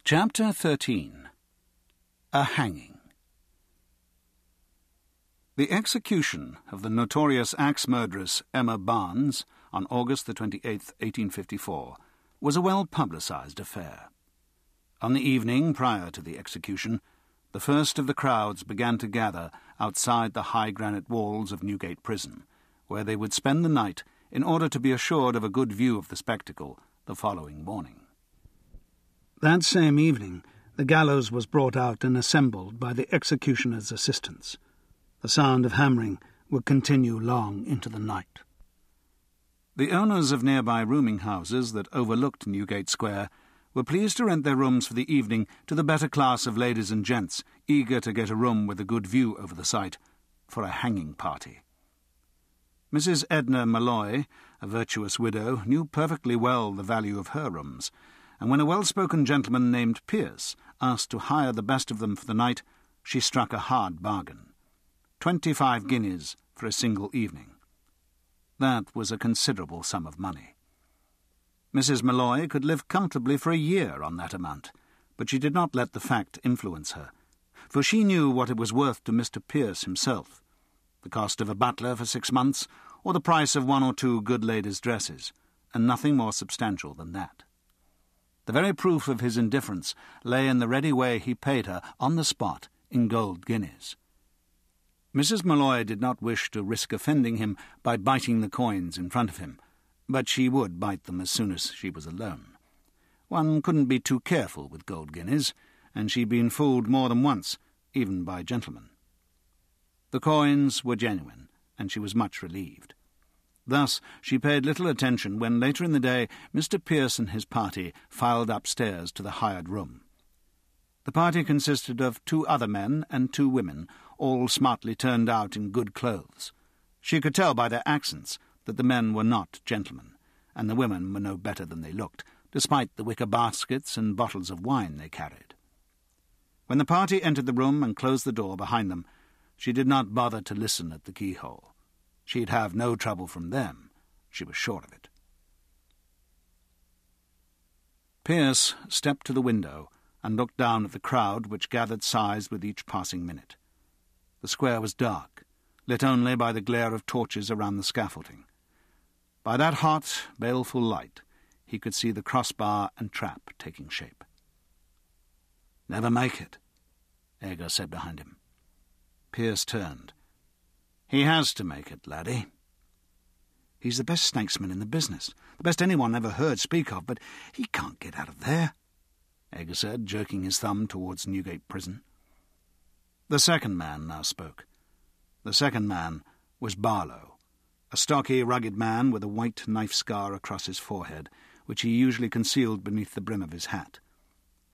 Chapter 13. A Hanging. The execution of the notorious axe murderess Emma Barnes on August the 28th, 1854, was a well-publicised affair. On the evening prior to the execution, the first of the crowds began to gather outside the high granite walls of Newgate Prison, where they would spend the night in order to be assured of a good view of the spectacle the following morning. That same evening, the gallows was brought out and assembled by the executioner's assistants. The sound of hammering would continue long into the night. The owners of nearby rooming houses that overlooked Newgate Square were pleased to rent their rooms for the evening to the better class of ladies and gents eager to get a room with a good view over the site for a hanging party. Mrs. Edna Malloy, a virtuous widow, knew perfectly well the value of her rooms, and when a well-spoken gentleman named Pierce asked to hire the best of them for the night, she struck a hard bargain. 25 guineas for a single evening. That was a considerable sum of money. Mrs. Malloy could live comfortably for a year on that amount, but she did not let the fact influence her, for she knew what it was worth to Mr. Pierce himself, the cost of a butler for 6 months, or the price of 1 or 2 good ladies' dresses, and nothing more substantial than that. The very proof of his indifference lay in the ready way he paid her on the spot in gold guineas. Mrs. Malloy did not wish to risk offending him by biting the coins in front of him, but she would bite them as soon as she was alone. One couldn't be too careful with gold guineas, and she'd been fooled more than once, even by gentlemen. The coins were genuine, and she was much relieved. Thus she paid little attention when, later in the day, Mr. Pierce and his party filed upstairs to the hired room. The party consisted of 2 other men and 2 women, all smartly turned out in good clothes. She could tell by their accents that the men were not gentlemen, and the women were no better than they looked, despite the wicker baskets and bottles of wine they carried. When the party entered the room and closed the door behind them, she did not bother to listen at the keyhole. She'd have no trouble from them, she was sure of it. Pierce stepped to the window and looked down at the crowd which gathered size with each passing minute. The square was dark, lit only by the glare of torches around the scaffolding. By that hot, baleful light, he could see the crossbar and trap taking shape. "Never make it," Agar said behind him. Pierce turned. "He has to make it, laddie." "He's the best snakesman in the business, the best anyone ever heard speak of, but he can't get out of there," Agar said, jerking his thumb towards Newgate Prison. The second man now spoke. The second man was Barlow, a stocky, rugged man with a white knife scar across his forehead, which he usually concealed beneath the brim of his hat.